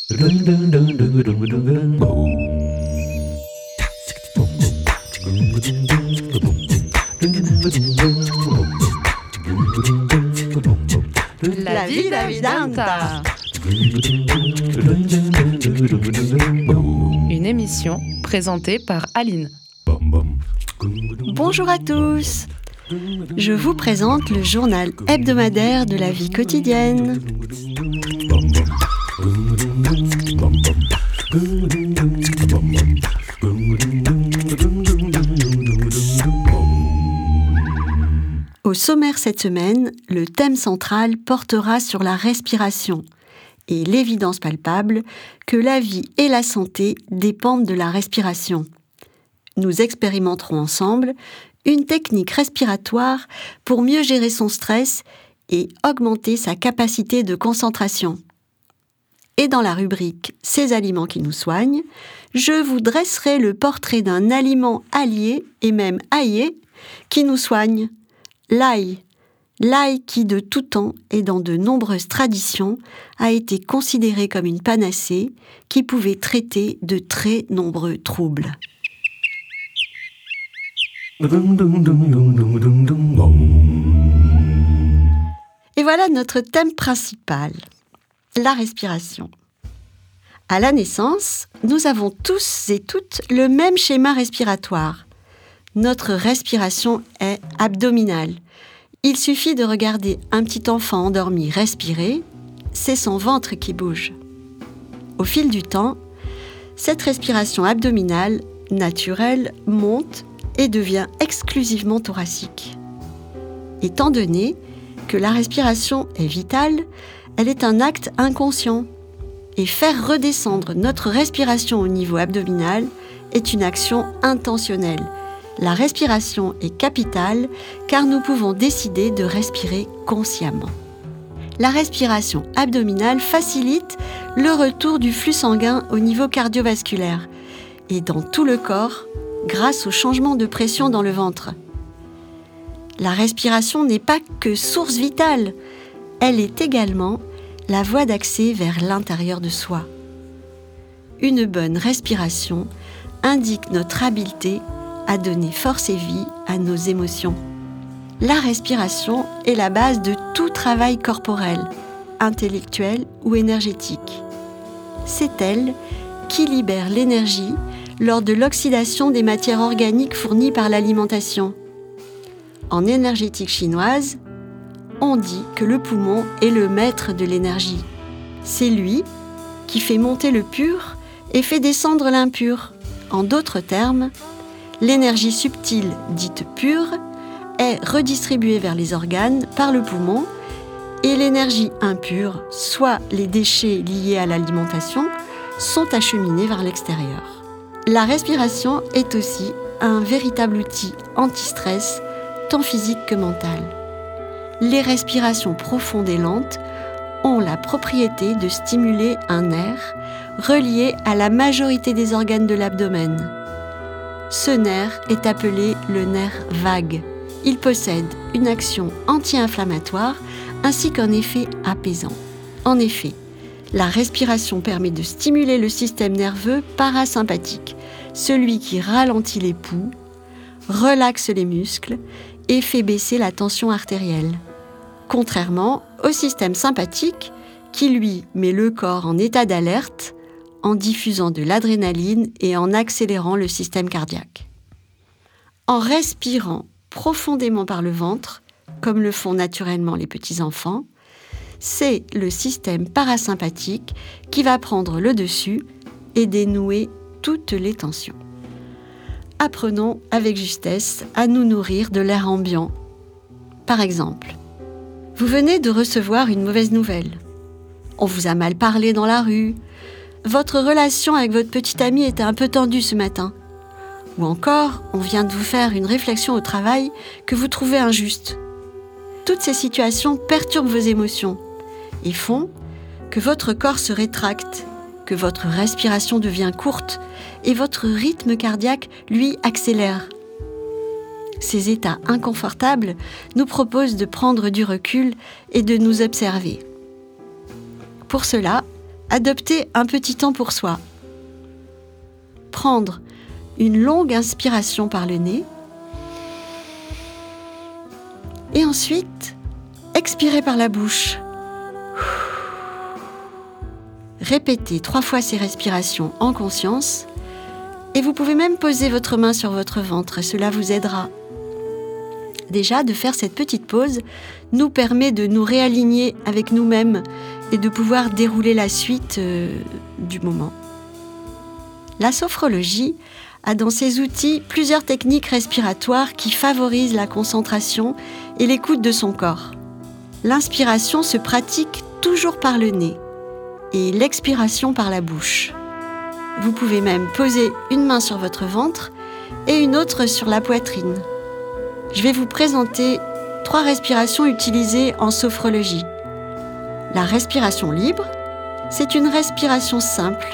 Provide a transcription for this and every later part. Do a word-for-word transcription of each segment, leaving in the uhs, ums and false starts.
La Vida Vidanta. Une émission présentée par Aline. Bonjour à tous. Je vous présente le journal hebdomadaire de la vie quotidienne. Au sommaire cette semaine, le thème central portera sur la respiration et l'évidence palpable que la vie et la santé dépendent de la respiration. Nous expérimenterons ensemble une technique respiratoire pour mieux gérer son stress et augmenter sa capacité de concentration. Et dans la rubrique « Ces aliments qui nous soignent », je vous dresserai le portrait d'un aliment allié et même aillé qui nous soigne. L'ail, l'ail qui de tout temps et dans de nombreuses traditions a été considéré comme une panacée qui pouvait traiter de très nombreux troubles. Et voilà notre thème principal, la respiration. À la naissance, nous avons tous et toutes le même schéma respiratoire. Notre respiration est abdominale. Il suffit de regarder un petit enfant endormi respirer, c'est son ventre qui bouge. Au fil du temps, cette respiration abdominale, naturelle, monte et devient exclusivement thoracique. Étant donné que la respiration est vitale, elle est un acte inconscient. Et faire redescendre notre respiration au niveau abdominal est une action intentionnelle. La respiration est capitale car nous pouvons décider de respirer consciemment. La respiration abdominale facilite le retour du flux sanguin au niveau cardiovasculaire et dans tout le corps grâce au changement de pression dans le ventre. La respiration n'est pas que source vitale, elle est également la voie d'accès vers l'intérieur de soi. Une bonne respiration indique notre habileté à donner force et vie à nos émotions. La respiration est la base de tout travail corporel, intellectuel ou énergétique. C'est elle qui libère l'énergie lors de l'oxydation des matières organiques fournies par l'alimentation. En énergétique chinoise, on dit que le poumon est le maître de l'énergie. C'est lui qui fait monter le pur et fait descendre l'impur. En d'autres termes, l'énergie subtile, dite pure, est redistribuée vers les organes par le poumon et l'énergie impure, soit les déchets liés à l'alimentation, sont acheminés vers l'extérieur. La respiration est aussi un véritable outil anti-stress, tant physique que mental. Les respirations profondes et lentes ont la propriété de stimuler un nerf relié à la majorité des organes de l'abdomen. Ce nerf est appelé le nerf vague. Il possède une action anti-inflammatoire ainsi qu'un effet apaisant. En effet, la respiration permet de stimuler le système nerveux parasympathique, celui qui ralentit les pouls, relaxe les muscles et fait baisser la tension artérielle. Contrairement au système sympathique qui, lui, met le corps en état d'alerte en diffusant de l'adrénaline et en accélérant le système cardiaque. En respirant profondément par le ventre, comme le font naturellement les petits-enfants, c'est le système parasympathique qui va prendre le dessus et dénouer toutes les tensions. Apprenons avec justesse à nous nourrir de l'air ambiant. Par exemple, vous venez de recevoir une mauvaise nouvelle. On vous a mal parlé dans la rue. Votre relation avec votre petite amie était un peu tendue ce matin. Ou encore, on vient de vous faire une réflexion au travail que vous trouvez injuste. Toutes ces situations perturbent vos émotions et font que votre corps se rétracte, que votre respiration devient courte et votre rythme cardiaque, lui, accélère. Ces états inconfortables nous proposent de prendre du recul et de nous observer. Pour cela, adopter un petit temps pour soi. Prendre une longue inspiration par le nez et ensuite expirer par la bouche. Répétez trois fois ces respirations en conscience et vous pouvez même poser votre main sur votre ventre, cela vous aidera. Déjà, de faire cette petite pause nous permet de nous réaligner avec nous-mêmes et de pouvoir dérouler la suite euh, du moment. La sophrologie a dans ses outils plusieurs techniques respiratoires qui favorisent la concentration et l'écoute de son corps. L'inspiration se pratique toujours par le nez et l'expiration par la bouche. Vous pouvez même poser une main sur votre ventre et une autre sur la poitrine. Je vais vous présenter trois respirations utilisées en sophrologie. La respiration libre, c'est une respiration simple.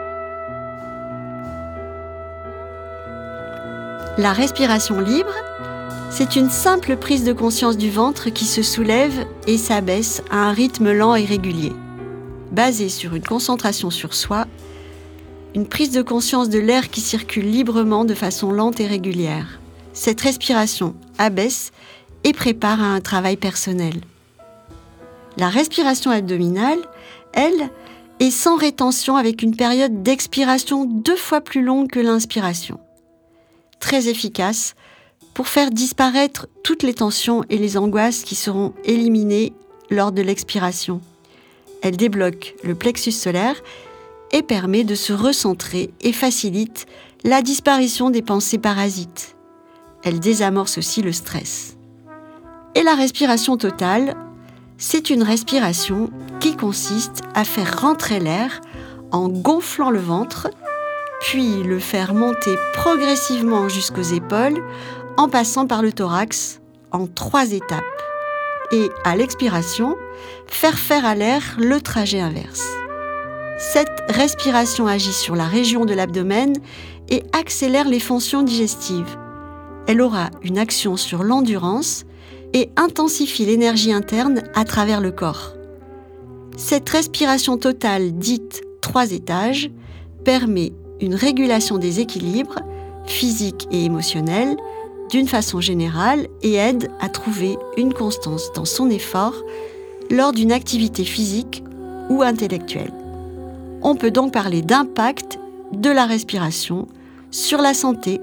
La respiration libre, c'est une simple prise de conscience du ventre qui se soulève et s'abaisse à un rythme lent et régulier. Basée sur une concentration sur soi, une prise de conscience de l'air qui circule librement de façon lente et régulière. Cette respiration abaisse et prépare à un travail personnel. La respiration abdominale, elle, est sans rétention avec une période d'expiration deux fois plus longue que l'inspiration. Très efficace pour faire disparaître toutes les tensions et les angoisses qui seront éliminées lors de l'expiration. Elle débloque le plexus solaire et permet de se recentrer et facilite la disparition des pensées parasites. Elle désamorce aussi le stress. Et la respiration totale, c'est une respiration qui consiste à faire rentrer l'air en gonflant le ventre, puis le faire monter progressivement jusqu'aux épaules en passant par le thorax en trois étapes. Et à l'expiration, faire faire à l'air le trajet inverse. Cette respiration agit sur la région de l'abdomen et accélère les fonctions digestives. Elle aura une action sur l'endurance et intensifie l'énergie interne à travers le corps. Cette respiration totale, dite trois étages, permet une régulation des équilibres physiques et émotionnels d'une façon générale et aide à trouver une constance dans son effort lors d'une activité physique ou intellectuelle. On peut donc parler d'impact de la respiration sur la santé.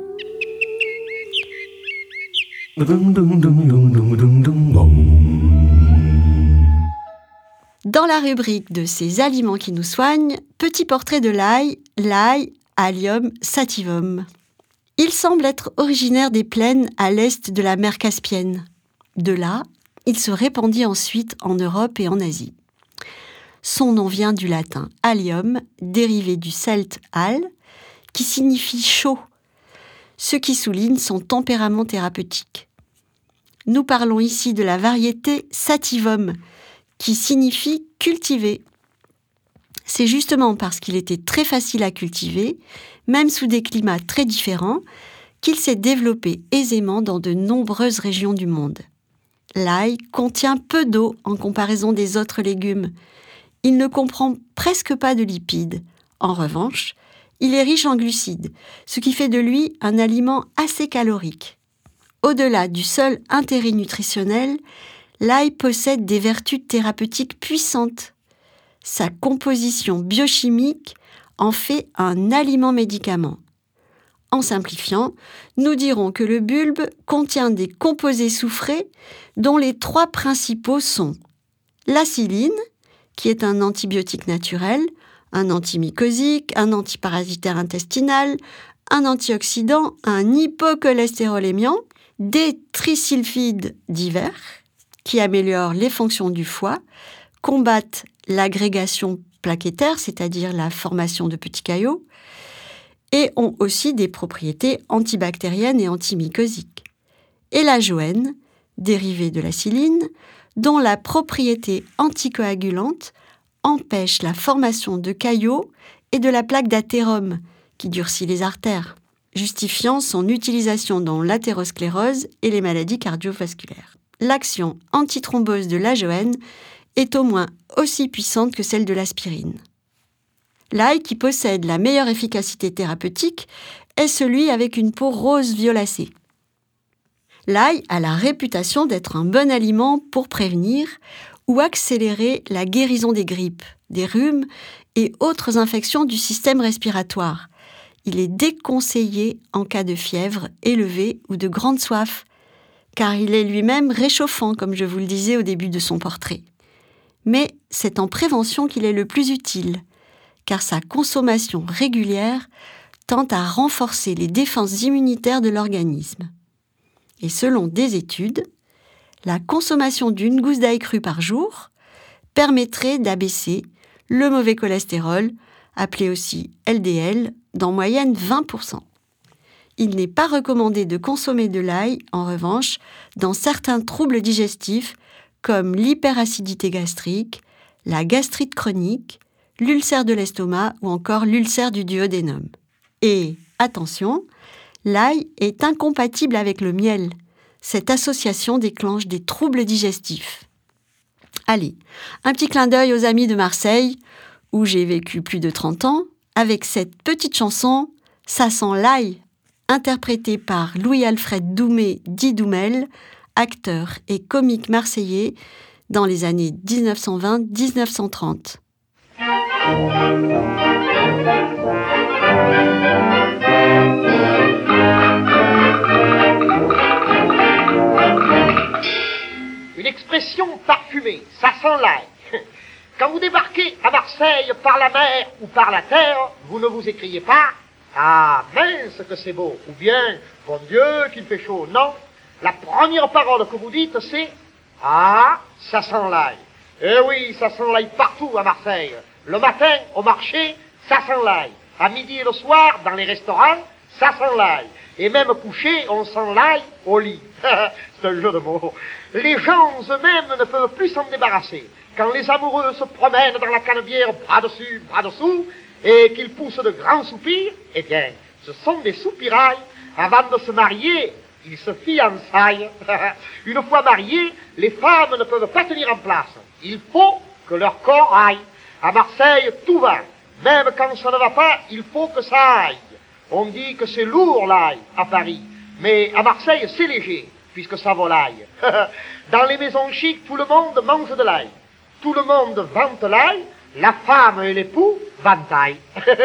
Dans la rubrique de ces aliments qui nous soignent, petit portrait de l'ail, l'ail, Allium sativum. Il semble être originaire des plaines à l'est de la mer Caspienne. De là, il se répandit ensuite en Europe et en Asie. Son nom vient du latin allium, dérivé du celte al, qui signifie chaud, ce qui souligne son tempérament thérapeutique. Nous parlons ici de la variété sativum, qui signifie cultiver. C'est justement parce qu'il était très facile à cultiver, même sous des climats très différents, qu'il s'est développé aisément dans de nombreuses régions du monde. L'ail contient peu d'eau en comparaison des autres légumes. Il ne comprend presque pas de lipides. En revanche, il est riche en glucides, ce qui fait de lui un aliment assez calorique. Au-delà du seul intérêt nutritionnel, l'ail possède des vertus thérapeutiques puissantes. Sa composition biochimique en fait un aliment-médicament. En simplifiant, nous dirons que le bulbe contient des composés soufrés dont les trois principaux sont l'acéline, qui est un antibiotique naturel, un antimycosique, un antiparasitaire intestinal, un antioxydant, un hypocholestérolémiant, des trisulfides divers, qui améliorent les fonctions du foie, combattent l'agrégation plaquettaire, c'est-à-dire la formation de petits caillots, et ont aussi des propriétés antibactériennes et antimycosiques. Et la joëne, dérivée de la psylline, dont la propriété anticoagulante empêche la formation de caillots et de la plaque d'athérome, qui durcit les artères, justifiant son utilisation dans l'athérosclérose et les maladies cardiovasculaires. L'action antithrombeuse de la joëne est au moins aussi puissante que celle de l'aspirine. L'ail qui possède la meilleure efficacité thérapeutique est celui avec une peau rose violacée. L'ail a la réputation d'être un bon aliment pour prévenir ou accélérer la guérison des grippes, des rhumes et autres infections du système respiratoire. Il est déconseillé en cas de fièvre élevée ou de grande soif, car il est lui-même réchauffant, comme je vous le disais au début de son portrait. Mais c'est en prévention qu'il est le plus utile, car sa consommation régulière tend à renforcer les défenses immunitaires de l'organisme. Et selon des études, la consommation d'une gousse d'ail crue par jour permettrait d'abaisser le mauvais cholestérol, appelé aussi L D L, d'en moyenne vingt pour cent. Il n'est pas recommandé de consommer de l'ail, en revanche, dans certains troubles digestifs comme l'hyperacidité gastrique, la gastrite chronique, l'ulcère de l'estomac ou encore l'ulcère du duodénum. Et, attention, l'ail est incompatible avec le miel. Cette association déclenche des troubles digestifs. Allez, un petit clin d'œil aux amis de Marseille, où j'ai vécu plus de trente ans, avec cette petite chanson « Ça sent l'ail », interprétée par Louis-Alfred Doumé dit Doumel, acteur et comique marseillais dans les années dix-neuf cent vingt à dix-neuf cent trente. Une expression parfumée, ça sent l'ail. Quand vous débarquez à Marseille par la mer ou par la terre, vous ne vous écriez pas « Ah, mince que c'est beau » ou bien « Bon Dieu, qu'il fait chaud ». Non, la première parole que vous dites, c'est « Ah, ça sent l'ail ». Eh oui, ça sent l'ail partout à Marseille. Le matin, au marché, ça sent l'ail. À midi et le soir, dans les restaurants, ça sent l'ail. Et même couché, on sent l'ail au lit. C'est un jeu de mots. Les gens eux-mêmes ne peuvent plus s'en débarrasser. Quand les amoureux se promènent dans la canebière, bras dessus, bras dessous, et qu'ils poussent de grands soupirs, eh bien, ce sont des soupirails. Avant de se marier, ils se fiançaillent. Une fois mariés, les femmes ne peuvent pas tenir en place. Il faut que leur corps aille. À Marseille, tout va. Même quand ça ne va pas, il faut que ça aille. On dit que c'est lourd l'ail à Paris, mais à Marseille, c'est léger, puisque ça volaille. Dans les maisons chics, tout le monde mange de l'ail. Tout le monde vante l'ail, la femme et l'époux vantaillent.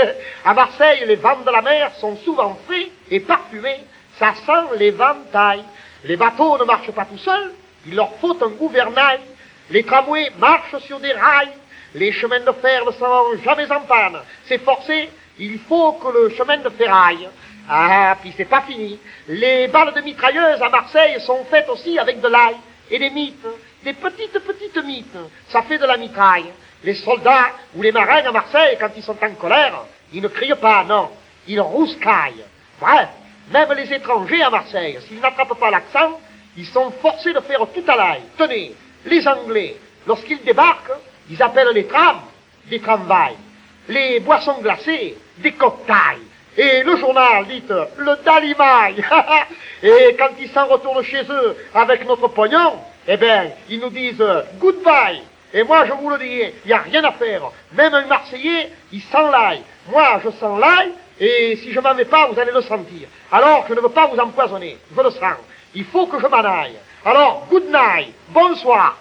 À Marseille, les vents de la mer sont souvent faits et parfumés. Ça sent les ventailles. Les bateaux ne marchent pas tout seuls, il leur faut un gouvernail. Les tramways marchent sur des rails. Les chemins de fer ne sont jamais en panne. C'est forcé, il faut que le chemin de fer aille. Ah, puis c'est pas fini. Les balles de mitrailleuses à Marseille sont faites aussi avec de l'ail et des mites, des petites petites mites. Ça fait de la mitraille. Les soldats ou les marins à Marseille, quand ils sont en colère, ils ne crient pas, non, ils rouscaillent. Bref, même les étrangers à Marseille, s'ils n'attrapent pas l'accent, ils sont forcés de faire tout à l'ail. Tenez, les Anglais, lorsqu'ils débarquent, ils appellent les trams des tramvails, les boissons glacées des cocktails, et le journal, dites, le dalimaille. Et quand ils s'en retournent chez eux avec notre pognon, eh bien, ils nous disent goodbye. Et moi, je vous le dis, il n'y a rien à faire. Même un Marseillais, il sent l'ail. Moi, je sens l'ail, et si je m'en vais pas, vous allez le sentir. Alors, je ne veux pas vous empoisonner, je le sens. Il faut que je m'en aille. Alors, good night, bonsoir.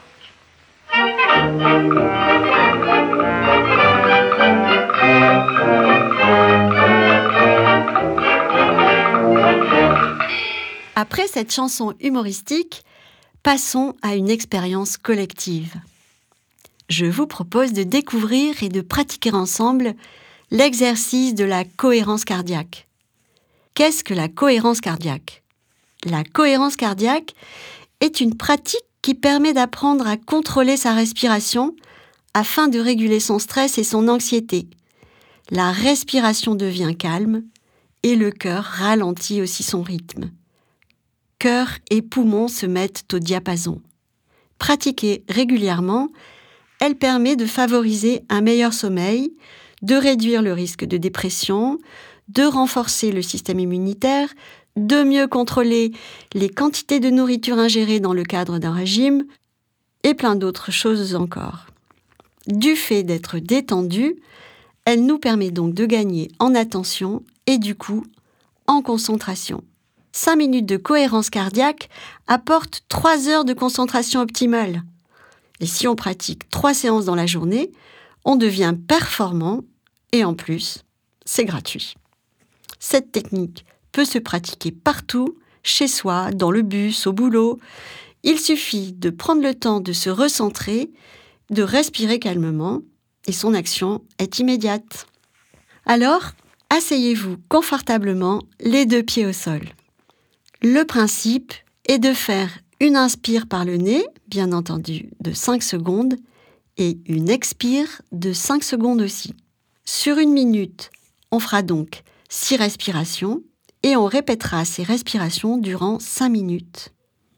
Après cette chanson humoristique, passons à une expérience collective. Je vous propose de découvrir et de pratiquer ensemble l'exercice de la cohérence cardiaque. Qu'est-ce que la cohérence cardiaque ? La cohérence cardiaque est une pratique qui permet d'apprendre à contrôler sa respiration afin de réguler son stress et son anxiété. La respiration devient calme et le cœur ralentit aussi son rythme. Cœur et poumons se mettent au diapason. Pratiquée régulièrement, elle permet de favoriser un meilleur sommeil, de réduire le risque de dépression, de renforcer le système immunitaire, de mieux contrôler les quantités de nourriture ingérées dans le cadre d'un régime, et plein d'autres choses encore. Du fait d'être détendue, Elle nous permet donc de gagner en attention et du coup en concentration. cinq minutes de cohérence cardiaque apportent trois heures de concentration optimale. Et si on pratique trois séances dans la journée, on devient performant et en plus, c'est gratuit. Cette technique peut se pratiquer partout, chez soi, dans le bus, au boulot. Il suffit de prendre le temps de se recentrer, de respirer calmement et son action est immédiate. Alors, asseyez-vous confortablement, les deux pieds au sol. Le principe est de faire une inspire par le nez, bien entendu, de cinq secondes, et une expire de cinq secondes aussi. Sur une minute, on fera donc six respirations et on répétera ces respirations durant cinq minutes.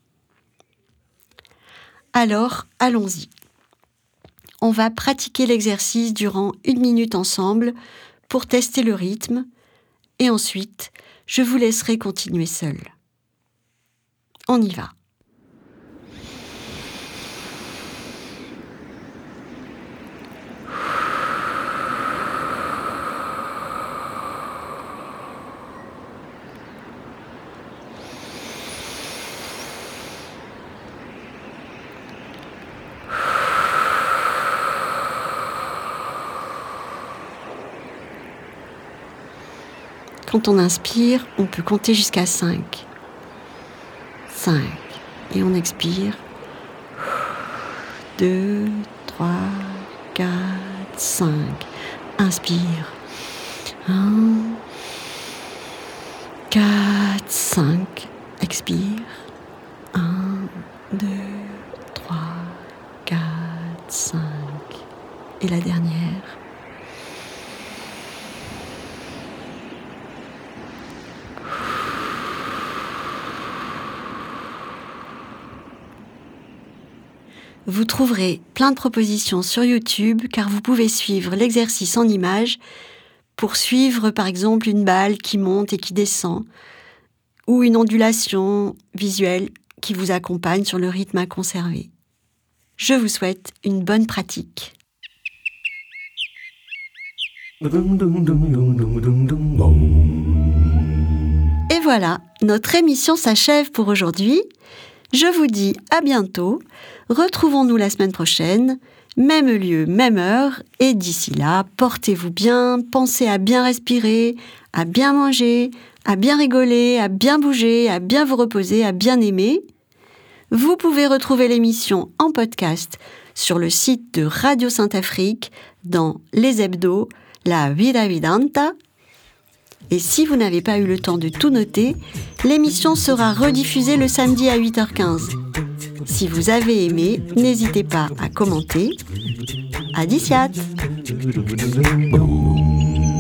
Alors, allons-y. On va pratiquer l'exercice durant une minute ensemble pour tester le rythme et ensuite, je vous laisserai continuer seul. On y va. Quand on inspire, on peut compter jusqu'à cinq. cinq. Et on expire. deux, trois, quatre, cinq. Inspire. un, quatre, cinq. Expire. un, deux, trois, quatre, cinq. Et la dernière. Vous trouverez plein de propositions sur YouTube car vous pouvez suivre l'exercice en images pour suivre par exemple une balle qui monte et qui descend ou une ondulation visuelle qui vous accompagne sur le rythme à conserver. Je vous souhaite une bonne pratique. Et voilà, notre émission s'achève pour aujourd'hui. Je vous dis à bientôt. Retrouvons-nous la semaine prochaine, même lieu, même heure. Et d'ici là, portez-vous bien, pensez à bien respirer, à bien manger, à bien rigoler, à bien bouger, à bien vous reposer, à bien aimer. Vous pouvez retrouver l'émission en podcast sur le site de Radio Sainte-Afrique dans Les Hebdos, La Vida Vidanta. Et si vous n'avez pas eu le temps de tout noter, l'émission sera rediffusée le samedi à huit heures quinze. Si vous avez aimé, n'hésitez pas à commenter. À d'ici.